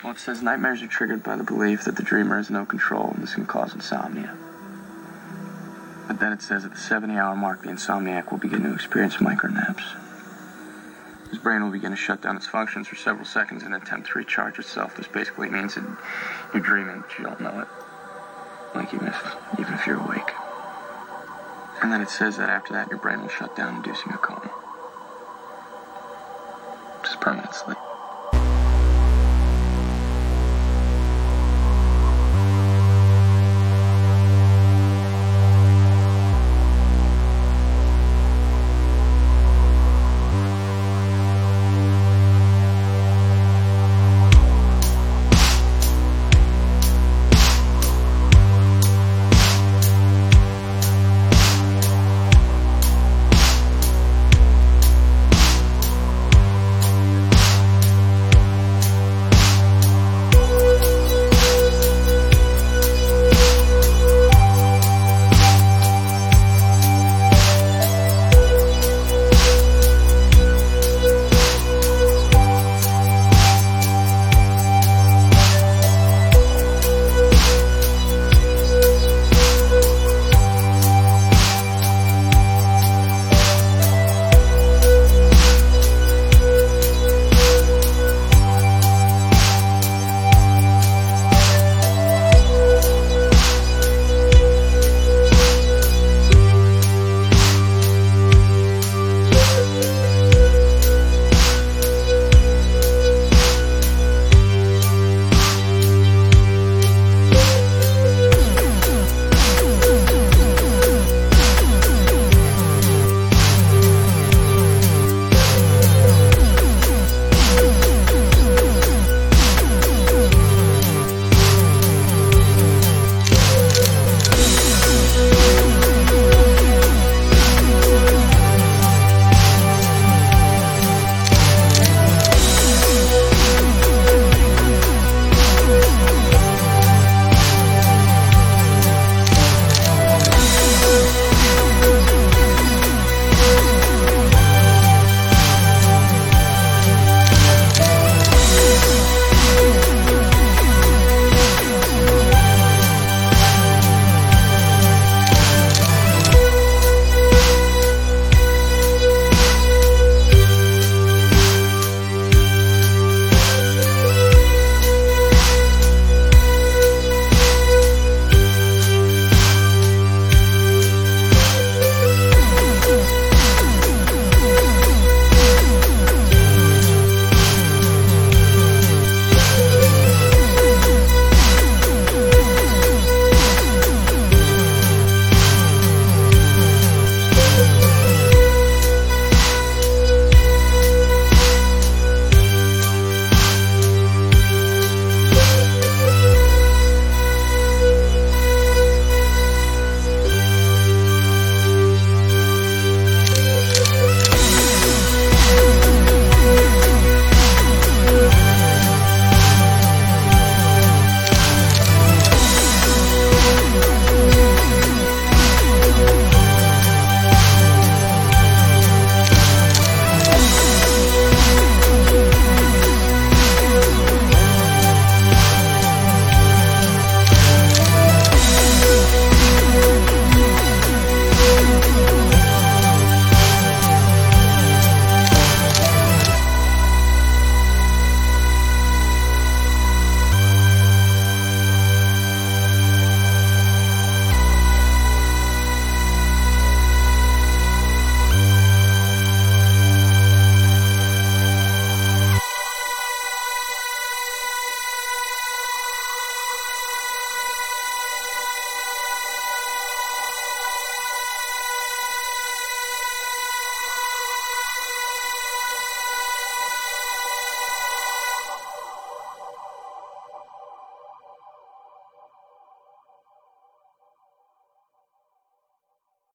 Well, it says nightmares are triggered by the belief that the dreamer has no control, and this can cause insomnia. But then it says at the 70-hour mark, the insomniac will begin to experience micronaps. His brain will begin to shut down its functions for several seconds in an attempt to recharge itself. This basically means that you're dreaming, but you don't know it. Like even if you're awake. And then it says that after that, your brain will shut down, inducing a coma. Just permanent sleep.